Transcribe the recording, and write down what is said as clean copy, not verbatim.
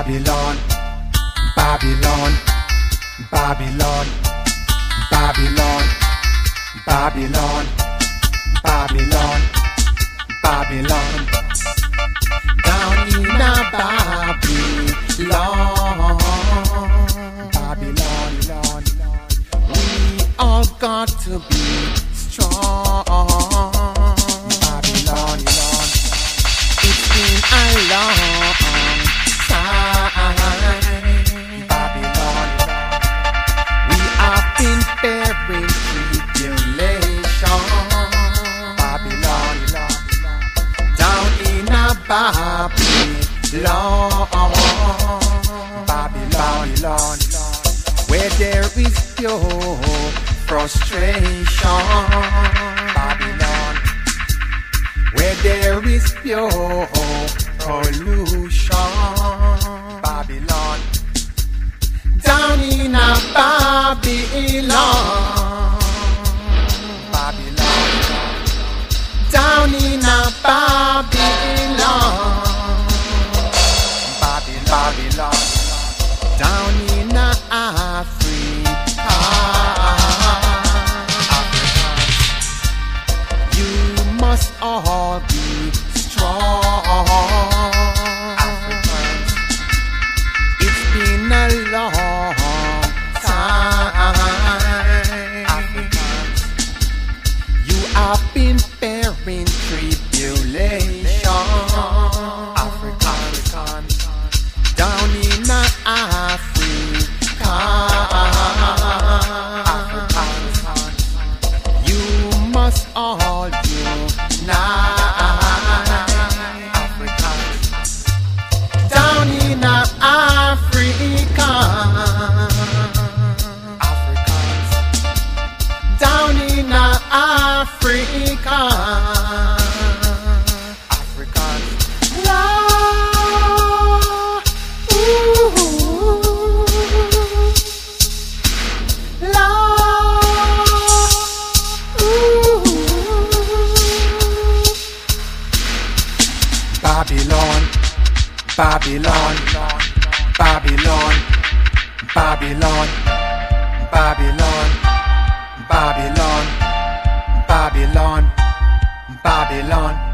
Babylon, Babylon, Babylon, Babylon, Babylon, Babylon, Babylon. Down in a Babylon, Babylon, we all got to be strong. Babylon, it's been a long time. Babylon, we have been bearing tribulation. Babylon, down in a Babylon, where there is pure frustration. Babylon, where there is pure pollution. Babylon, down in a Babylon. Babylon, down in a Babylon. Babylon, down in Africa. You must all be strong. Africans, it's been a long time. Africans, you have been bearing tribulation. Africans, down in Africa. Africans, you must all unite. Africans, down in Africa. Africans, down in Africa. Africans, Babylon, Babylon, Babylon, Babylon, Babylon, Babylon, Babylon, Babylon.